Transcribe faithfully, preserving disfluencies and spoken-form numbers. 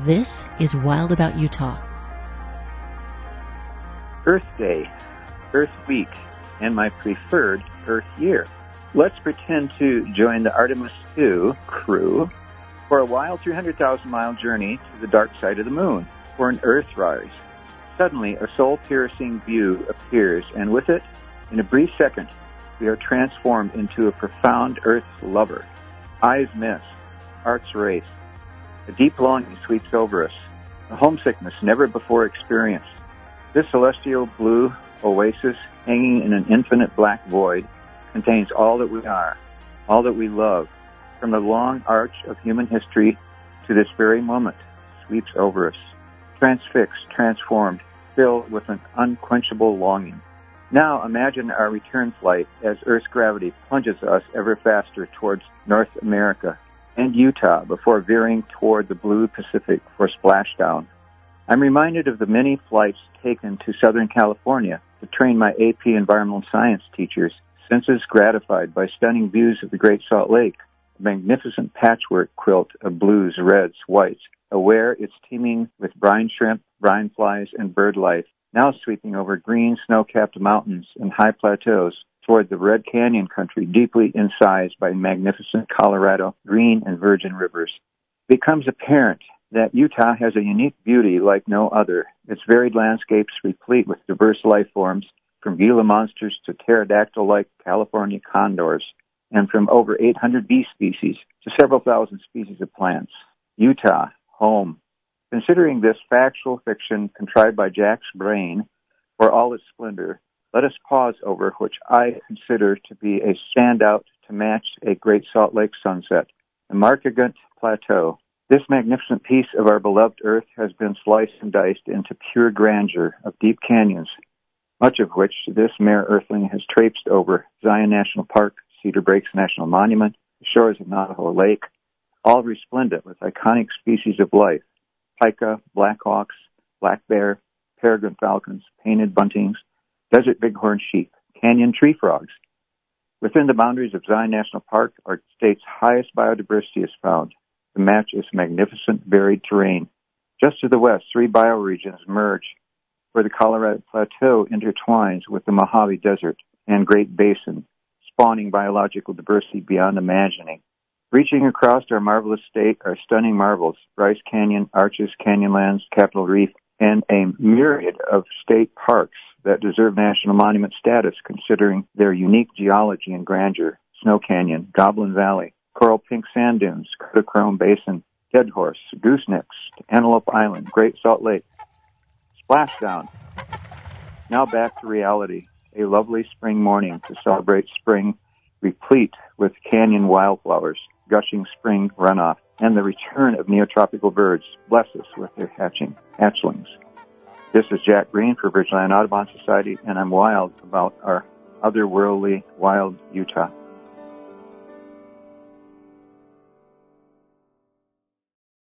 This is Wild About Utah. Earth Day, Earth Week, and my preferred Earth Year. Let's pretend to join the Artemis two crew for a wild three hundred thousand mile journey to the dark side of the moon for an Earthrise. Suddenly, a soul-piercing view appears, and with it, in a brief second, we are transformed into a profound Earth lover. Eyes mist, hearts race. A deep longing sweeps over us, a homesickness never before experienced. This celestial blue oasis, hanging in an infinite black void, contains all that we are, all that we love, from the long arch of human history to this very moment, sweeps over us, transfixed, transformed, filled with an unquenchable longing. Now imagine our return flight as Earth's gravity plunges us ever faster towards North America and Utah before veering toward the blue Pacific for splashdown. I'm reminded of the many flights taken to Southern California to train my A P Environmental Science teachers, senses gratified by stunning views of the Great Salt Lake, a magnificent patchwork quilt of blues, reds, whites, aware it's teeming with brine shrimp, brine flies, and bird life, now sweeping over green snow-capped mountains and high plateaus toward the Red Canyon country, deeply incised by magnificent Colorado green and virgin rivers. It becomes apparent that Utah has a unique beauty like no other, its varied landscapes replete with diverse life forms, from Gila monsters to pterodactyl-like California condors, and from over eight hundred bee species to several thousand species of plants. Utah, home. Considering this factual fiction contrived by Jack's brain for all its splendor, let us pause over which I consider to be a standout to match a Great Salt Lake sunset, the Markagant Plateau. This magnificent piece of our beloved Earth has been sliced and diced into pure grandeur of deep canyons, much of which this mere earthling has traipsed over: Zion National Park, Cedar Breaks National Monument, the shores of Navajo Lake, all resplendent with iconic species of life: pika, blackhawks, black bear, peregrine falcons, painted buntings, desert bighorn sheep, canyon tree frogs. Within the boundaries of Zion National Park, our state's highest biodiversity is found, to match its magnificent varied terrain. Just to the west, three bioregions merge, where the Colorado Plateau intertwines with the Mojave Desert and Great Basin, spawning biological diversity beyond imagining. Reaching across our marvelous state are stunning marvels: Bryce Canyon, Arches, Canyonlands, Capitol Reef, and a myriad of state parks that deserve national monument status considering their unique geology and grandeur: Snow Canyon, Goblin Valley, Coral Pink Sand Dunes, Kodachrome Basin, Dead Horse, Goosenecks, Antelope Island, Great Salt Lake. Splashdown. Now back to reality. A lovely spring morning to celebrate spring, replete with canyon wildflowers, gushing spring runoff, and the return of neotropical birds. Bless us with their hatching hatchlings. This is Jack Green for Bridgeland Audubon Society, and I'm wild about our otherworldly wild Utah.